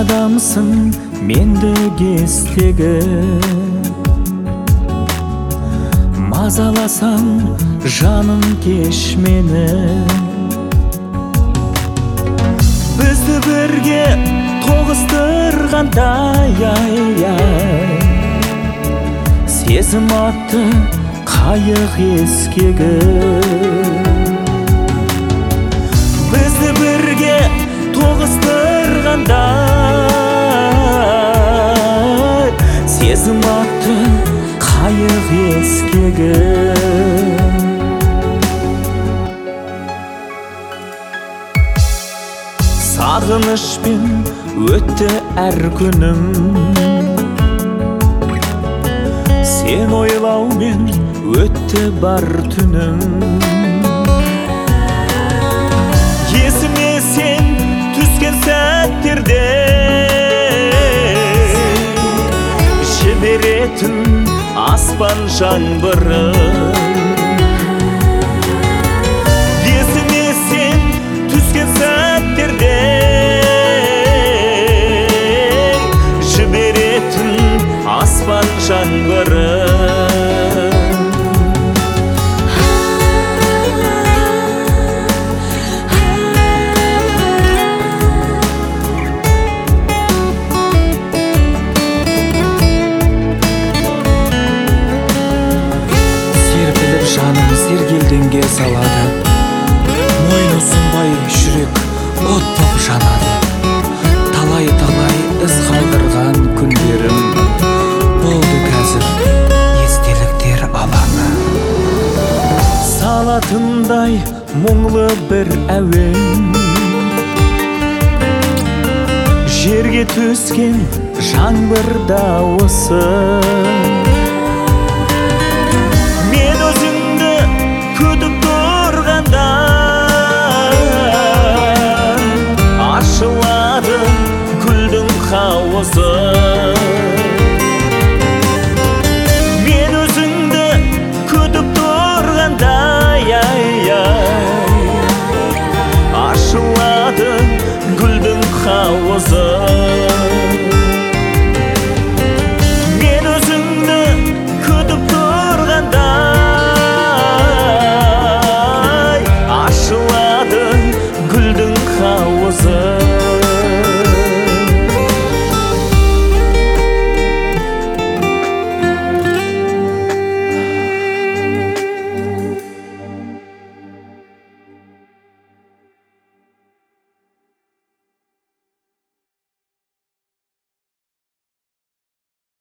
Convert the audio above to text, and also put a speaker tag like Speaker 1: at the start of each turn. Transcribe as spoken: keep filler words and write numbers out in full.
Speaker 1: адамсың менде кестегі, мазаласаң жаным кеш мені. Бізді бірге тоғыстырғандай ай-ай, сезім атты қайық ескегі. Бізді бірге тоғыстырғандай, сезім атты қайық ескегі. Сағынышпен өтті әр күнім, сен ойлаумен өтті бар түнім. Есіме сен түскен сәттерде жіберетін аспан жаңбыры. Есіме сен түскен сәттерде жіберетін аспан жаңбыры.
Speaker 2: Жаным сергелденге салады, мойны ұсынбай жүрек от боп жанады. Талай-талай із қалдырған күндерім болды қазір естеліктер алаңы.
Speaker 1: Салатындай мұңлы бір әуен, жерге түскен жаңбыр дауысы.